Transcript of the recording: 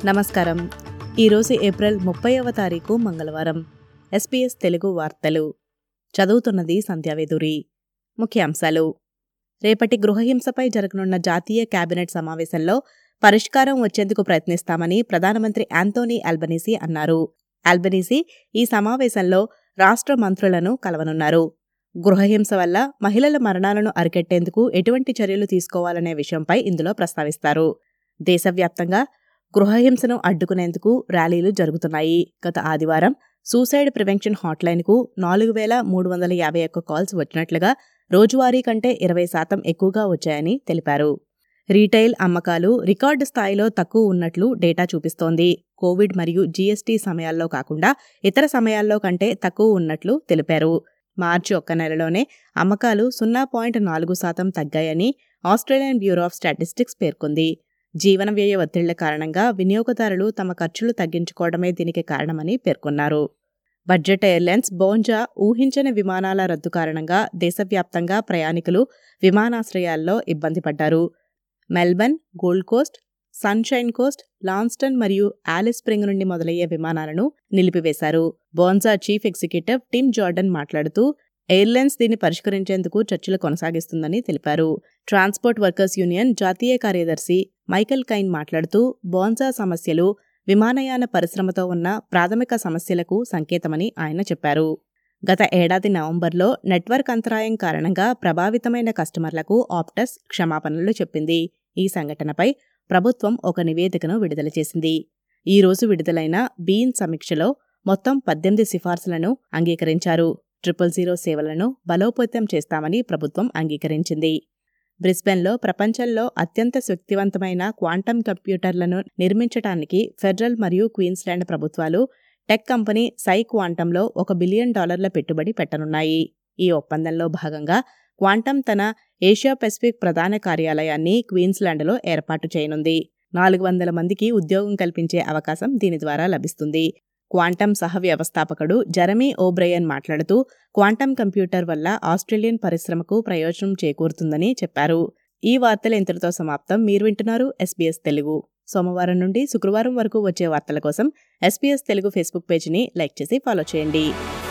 నమస్కారం. ఈరోజు ఏప్రిల్ 30వ తారీఖు మంగళవారం. SBS తెలుగు వార్తలు చదువుతున్నది సంధ్యావేదూరి. ముఖ్యాంశాలు: రేపటి గృహహింసపై జరగనున్న జాతీయ కేబినెట్ సమావేశంలో పరిష్కారం వచ్చేందుకు ప్రయత్నిస్తామని ప్రధానమంత్రి యాంథోనీ అల్బనీసీ అన్నారు. అల్బనీసీ ఈ సమావేశంలో రాష్ట్ర మంత్రులను కలవనున్నారు. గృహహింస వల్ల మహిళల మరణాలను అరికట్టేందుకు ఎటువంటి చర్యలు తీసుకోవాలనే విషయంపై ఇందులో ప్రస్తావిస్తారు. దేశవ్యాప్తంగా గృహహింసను అడ్డుకునేందుకు ర్యాలీలు జరుగుతున్నాయి. గత ఆదివారం సూసైడ్ ప్రివెన్షన్ హాట్లైన్కు 4351 కాల్స్ వచ్చినట్లుగా రోజువారీ కంటే 20% ఎక్కువగా వచ్చాయని తెలిపారు. రీటైల్ అమ్మకాలు రికార్డు స్థాయిలో తక్కువ ఉన్నట్లు డేటా చూపిస్తోంది. కోవిడ్ మరియు జీఎస్టీ సమయాల్లో కాకుండా ఇతర సమయాల్లో కంటే తక్కువ ఉన్నట్లు తెలిపారు. మార్చి ఒక్క నెలలోనే అమ్మకాలు 0.4% తగ్గాయని ఆస్ట్రేలియన్ బ్యూరో ఆఫ్ స్టాటిస్టిక్స్ పేర్కొంది. జీవన వ్యయ ఒత్తిళ్ల కారణంగా వినియోగదారులు తమ ఖర్చులు తగ్గించుకోవడమే దీనికి కారణమని పేర్కొన్నారు. బడ్జెట్ ఎయిర్లైన్స్ బోంజా ఊహించని విమానాల రద్దు కారణంగా దేశవ్యాప్తంగా ప్రయాణికులు విమానాశ్రయాల్లో ఇబ్బంది పడ్డారు. Melbourne, Gold Coast, Sunshine Coast, Launceston మరియు ఆలిస్ స్ప్రింగ్ నుండి మొదలయ్యే విమానాలను నిలిపివేశారు. Bonza chief executive Tim Jordan మాట్లాడుతూ ఎయిర్లైన్స్ దీన్ని పరిష్కరించేందుకు చర్చలు కొనసాగిస్తుందని తెలిపారు. ట్రాన్స్పోర్ట్ వర్కర్స్ యూనియన్ జాతీయ కార్యదర్శి మైకెల్ కైన్ మాట్లాడుతూ బోంజా సమస్యలు విమానయాన పరిశ్రమతో ఉన్న ప్రాథమిక సమస్యలకు సంకేతమని ఆయన చెప్పారు. గత ఏడాది నవంబర్లో నెట్వర్క్ అంతరాయం కారణంగా ప్రభావితమైన కస్టమర్లకు ఆప్టస్ క్షమాపణలు చెప్పింది. ఈ సంఘటనపై ప్రభుత్వం ఒక నివేదికను విడుదల చేసింది. ఈ రోజు విడుదలైన బీన్ సమీక్షలో మొత్తం 18 సిఫార్సులను అంగీకరించారు. 000 సేవలను బలోపేతం చేస్తామని ప్రభుత్వం అంగీకరించింది. బ్రిస్బెన్లో ప్రపంచంలో అత్యంత శక్తివంతమైన క్వాంటమ్ కంప్యూటర్లను నిర్మించడానికి ఫెడరల్ మరియు క్వీన్స్లాండ్ ప్రభుత్వాలు టెక్ కంపెనీ సై క్వాంటంలో $1 బిలియన్ పెట్టుబడి పెట్టనున్నాయి. ఈ ఒప్పందంలో భాగంగా క్వాంటమ్ తన ఏషియా పెసిఫిక్ ప్రధాన కార్యాలయాన్ని క్వీన్స్లాండ్లో ఏర్పాటు చేయనుంది. 400 మందికి ఉద్యోగం కల్పించే అవకాశం దీని ద్వారా లభిస్తుంది. క్వాంటమ్ సహ వ్యవస్థాపకుడు జెరమీ ఓబ్రయన్ మాట్లాడుతూ క్వాంటమ్ కంప్యూటర్ వల్ల ఆస్ట్రేలియన్ పరిశ్రమకు ప్రయోజనం చేకూరుతుందని చెప్పారు. ఈ వార్తలు ఇంతటితో సమాప్తం. మీరు వింటున్నారు SBS తెలుగు. సోమవారం నుండి శుక్రవారం వరకు వచ్చే వార్తల కోసం SBS తెలుగు ఫేస్బుక్ పేజీని లైక్ చేసి ఫాలో చేయండి.